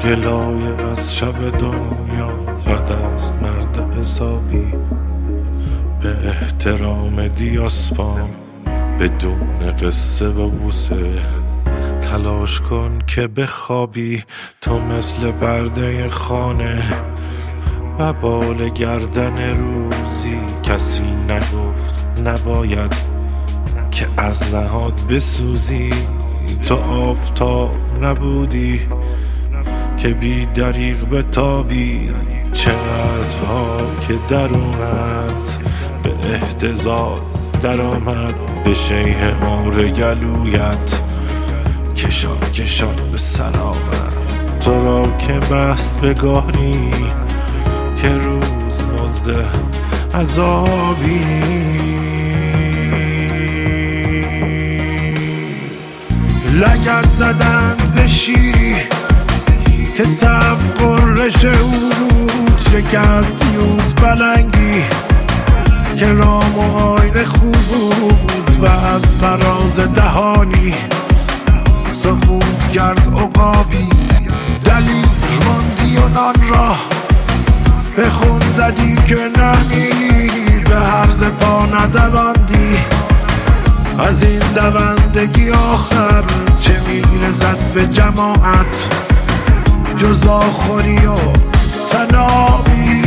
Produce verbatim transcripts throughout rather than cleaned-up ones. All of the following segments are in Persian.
گلایه از شب دنیا بد است مرد حسابی. به احترام دیاسپام بدون قصه و بوسه تلاش کن که بخوابی تو مثل برده خانه. و بال گردن روزی کسی نگفت نباید که از نهاد بسوزی. تو آفتاب نبودی که بی دریغ بتابی. چه عزم‌ها که درونت به اهتزاز در آمد. به شیه عمر گلویت کشان کشان به سر آمد. تو را که بست به گاری که روز مزد عذابی. لگد زدند به شیری که سب قرش او بود. شکست یوز بلنگی که رام و آین خوب بود. و از فراز دهانی سکوت کرد عقابی. دلیل ماندی و نان را به خون زدی که نمیری. به هرز پا ندواندی از این دوندگی آخر. چه میرزد به جماعت جز آخوری و تنابی.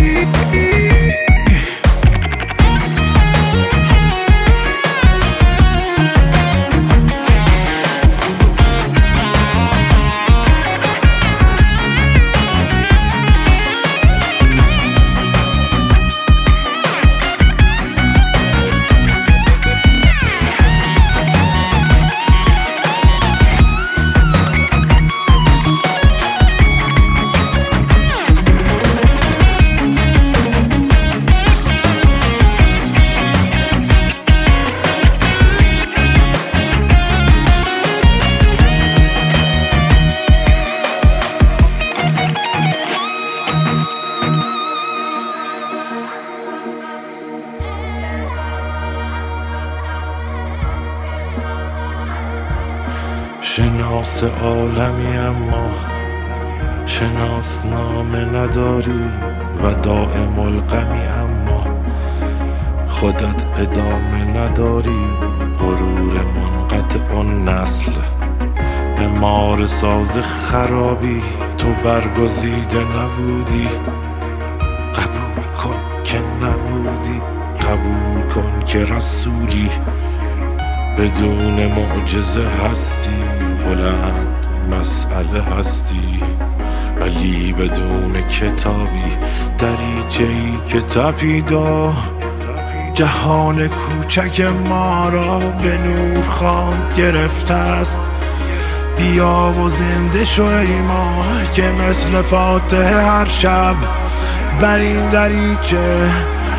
شناس عالمی اما شناس نامه نداری. و دائم الغمی اما خودت ادامه نداری. غرور منقطع النسل امار ساز خرابی. تو برگزیده نبودی قبول کن که نبودی. قبول کن که رسولی بدون معجزه هستی. بلند مسئله هستی ولی بدون کتابی. دریچه‌ای که تپیدا جهان کوچک ما را به نور خواند گرفته است. بیا و زنده شو ای ما که مثل فاتحه هر شب بر این دریچه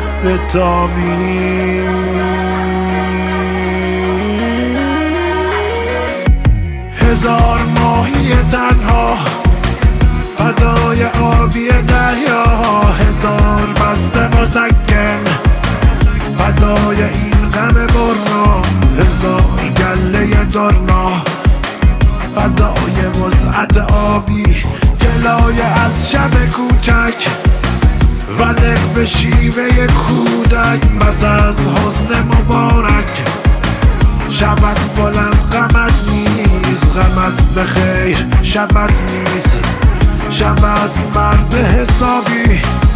بتابی. هزار ماهی تنها فدای آبی دریا. هزار بسته مسکن فدای این غم برنا. هزار گله درنا فدای وسعت آبی. گلایه از شب کوچک و نق به شیوه کودک. بس از حسن مبارک شبت بلند غمت نیز. غمت بخیر شبت نیز. شب است مرد حسابی.